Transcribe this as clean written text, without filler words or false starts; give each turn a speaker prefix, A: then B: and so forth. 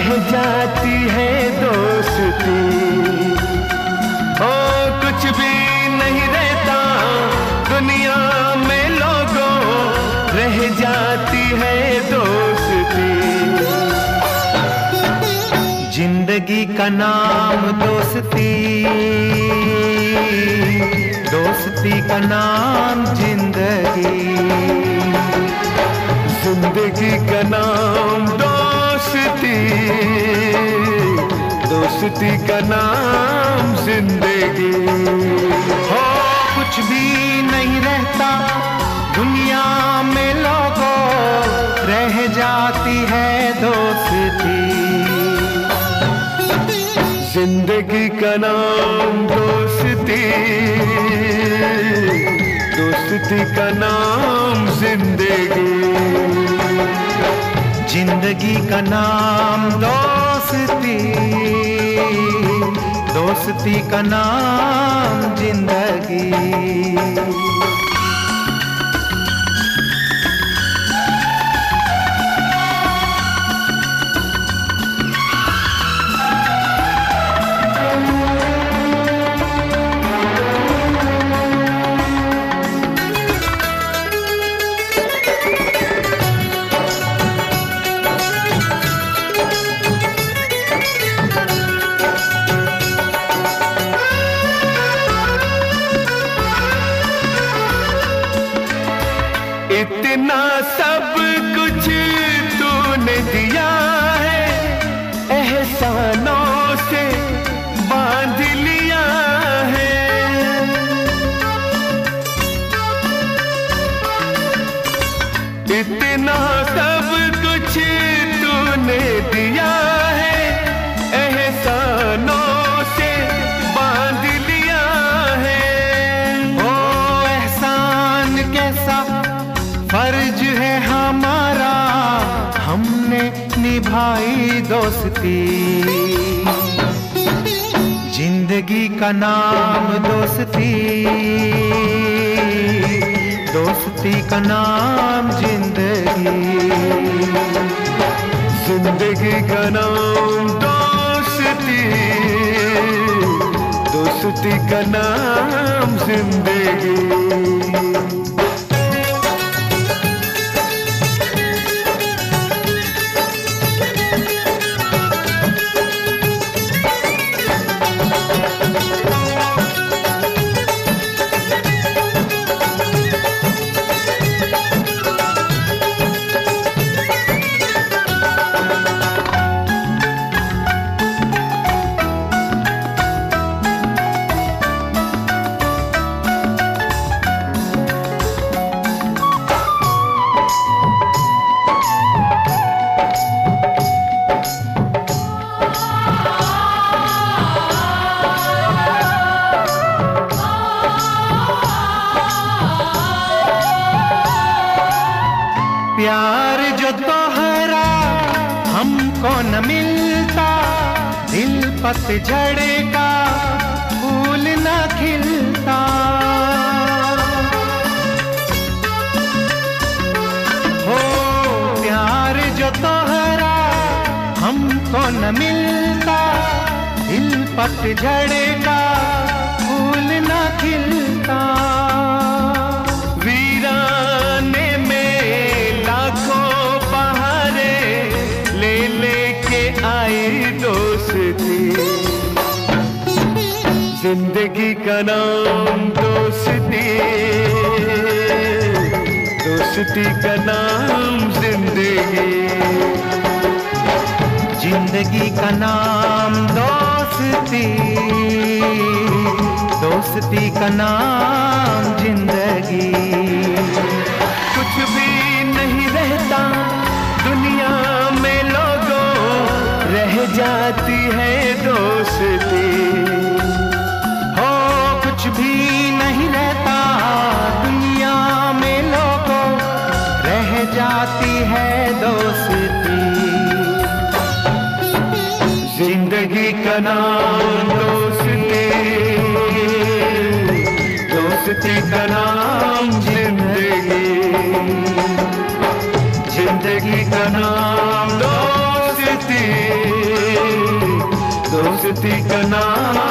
A: रह जाती है दोस्ती। ओ कुछ भी नहीं रहता दुनिया में लोगों, रह जाती है दोस्ती। जिंदगी का नाम दोस्ती, दोस्ती का नाम जिंदगी, जिंदगी का नाम दोस्ती, दोस्ती का नाम जिंदगी। हो कुछ भी नहीं रहता दुनिया में लोगों, रह जाती है दोस्ती। जिंदगी का नाम दोस्ती, दोस्ती का नाम जिंदगी, जिंदगी का नाम दोस्ती, दोस्ती का नाम जिंदगी। इतना सब कुछ तूने दिया है, एहसानों से बांध लिया है। इतना सब कुछ तूने दिया है, एहसानों से बांध लिया है। ओ एहसान कैसा फर्ज है हमारा, हमने निभाई दोस्ती। जिंदगी का नाम दोस्ती, दोस्ती का नाम जिंदगी, जिंदगी का नाम दोस्ती, दोस्ती का नाम जिंदगी। प्यार जो तोहरा हमको न मिलता, दिल पतझड़ का फूल न खिलता। हो प्यार जो तोहरा हमको न मिलता, दिल पतझड़ का फूल न खिलता। जिंदगी का नाम दोस्ती, दोस्ती का नाम जिंदगी, जिंदगी का नाम दोस्ती, दोस्ती का नाम जिंदगी। कुछ भी नहीं रहता दुनिया में लोगों, रह जाती है दोस्ती। कुछ भी नहीं रहता दुनिया में लोगों, रह जाती है दोस्ती। जिंदगी का नाम दोस्ती, दोस्ती का नाम जिंदगी, जिंदगी का नाम दोस्ती, दोस्ती का नाम